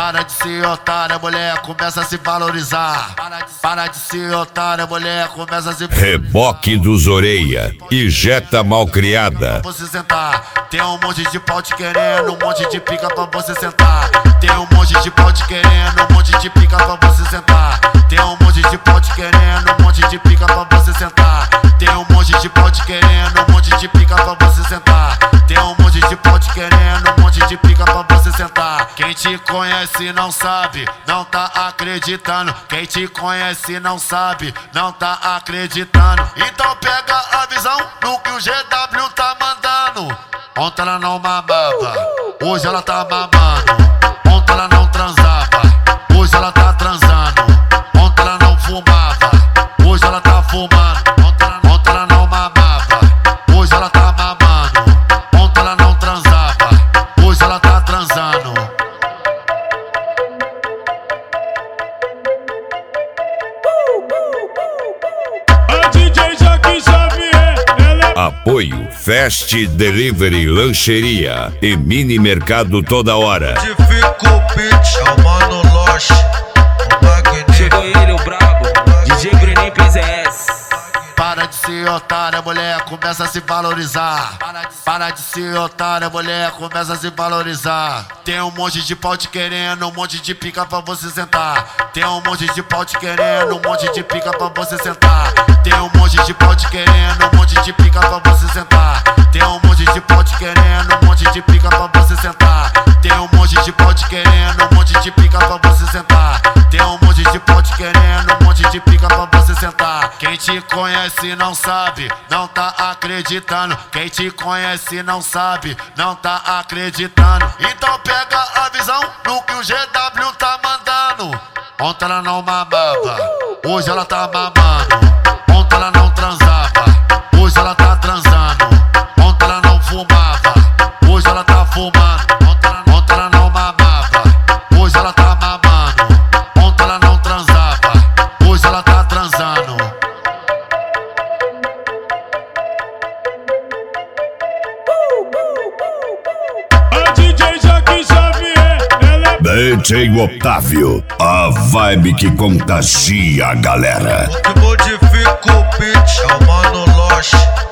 Para de ser otária, mulher, começa a se valorizar. Para de ser otária, mulher, começa a se valorizar. Reboque dos Orelha e Jetta Malcriada. Você sentar, tem um monte de pau te querendo, um monte de pica pra você sentar. Tem um monte de pau te querendo, um monte de pica pra você sentar. Tem um monte de pau te querendo, um monte de pica pra você sentar. Tem um monte de pau te querendo, um monte de pica pra você sentar. Tem um monte de pau te querendo, um monte de pica pra você sentar. Quem te conhece não sabe, não tá acreditando. Quem te conhece não sabe, não tá acreditando. Então pega a visão no que o GW tá mandando. Ontem ela não mamava, hoje ela tá mamando. Ontem ela não transava, hoje ela tá transando. Ontem ela não fumava, hoje ela tá fumando. Ontem ela não mamava, hoje ela tá mamando. Ontem ela não transava, hoje ela tá transando. A DJ Joaquim Xavier, Apoio Fast Delivery Lancheria e Mini Mercado Toda Hora. Fico o beat, é o Mano Loche, o Magnífico. Chegou ele, o brabo, DJ Bruninho PZS. Para de ser otária, mulher, começa a se valorizar. Para de ser otária, mulher, começa a se valorizar. Tem um monte de pau te querendo, um monte de pica pra você sentar. Tem um monte de pau te querendo, um monte de pica pra você sentar. Tem um monte de pau te querendo, um monte de pica pra você sentar. Tem um monte de pau te querendo, um monte de pica pra você sentar. Tem um monte de pau te querendo, um monte de pica pra você sentar. Tem um monte de pau te querendo, um monte de pica pra você sentar. Quem te conhece não sabe, não tá acreditando. Quem te conhece não sabe, não tá acreditando. Então pega a visão no que o GW tá mandando. Ontem ela não mamava, hoje ela tá mamando. Ontem ela não transava, hoje ela tá transando. Ontem ela não fumava, hoje ela tá fumando. Ontem ela não mamava, hoje ela tá mamando. Ontem ela não transava, hoje ela tá transando. a DJ Joaquim Xavier, DJ Otávio, a vibe que contagia a galera. O que modifica o beat, é o Mano Loche.